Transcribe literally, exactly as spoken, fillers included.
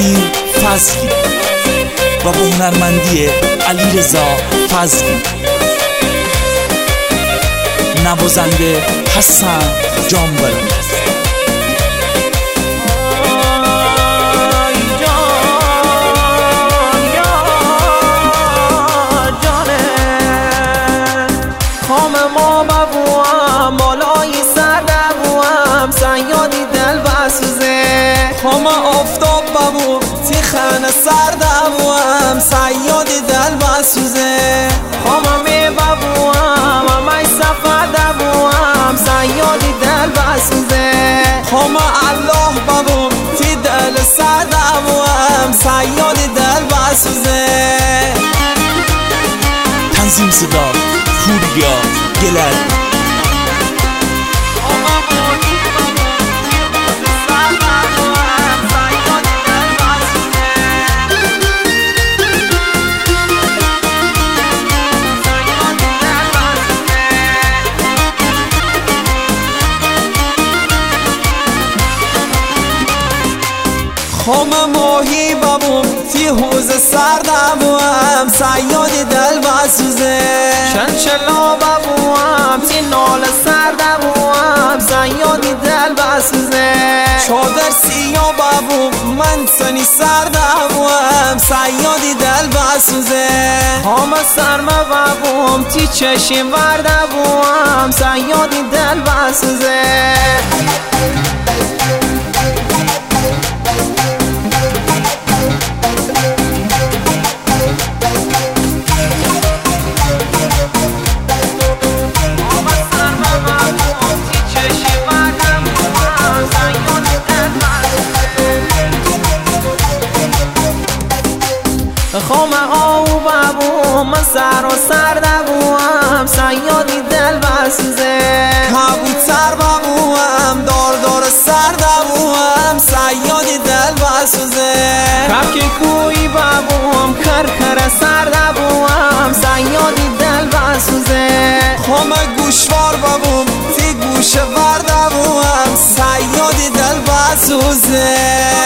امیر فضلی و با هنرمندی علیرضا فضلی، نوازنده حسن جانبران. خام ما ببوام بالای سر دبوام سیادی دل بسوزه، خام آفتاب ببوم تیخن سر دبوام سیادی دل بسوزه، خام می ببوام امی سفر دبوام سیادی دل بسوزه، خام الله ببوم تی دل سر دبوام سیادی دل بسوزه. تنظیم صدا فوریا گلر. خام ماهی ببوم تی حوز سردم بوم سیاد دل بسوزه، چنچلا ببوم تی نال سردم بوم سیادی دل بسوزه، چادر سیا ببوم من سنی سردم بوم سیادی دل بسوزه، خام سرمه ببوم تی چشم وردم بوم سیادی دل بسوزه. خام آو ببوم من سر و سر دبوم سیادی دل بسوزه، کبوتر ببوم دار دار سر دبوم سیادی دل بسوزه، کبک کوی ببوم کر کر سر دبوم سیادی دل بسوزه، خام گوشوار ببوم تی گوش ور دبوم سیادی دل بسوزه.